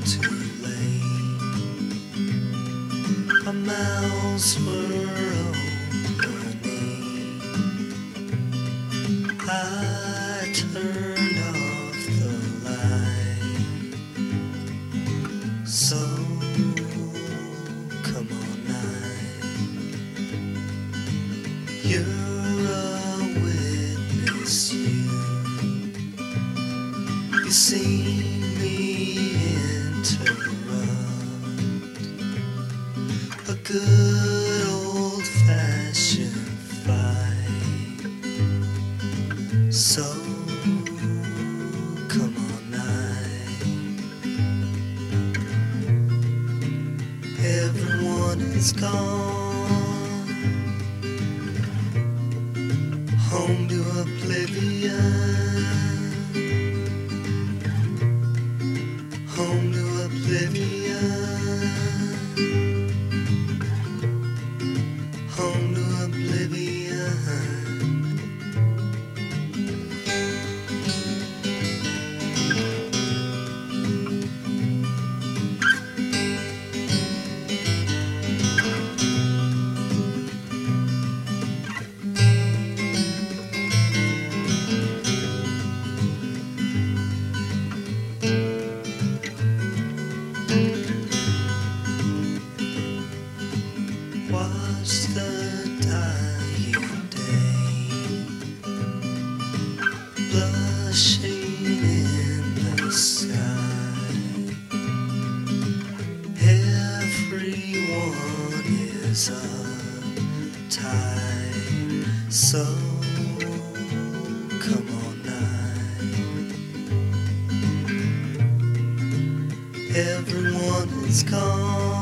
too late. Our mouths were opening. I turned off the light. So come on night. You're a witness, you see me interrupt a good old-fashioned fight. So come on night. Everyone is gone home to oblivion. Home to oblivion. Home to oblivion. Watch the dying day blushing in the sky. Everyone is uptight. So come on night. Everyone is gone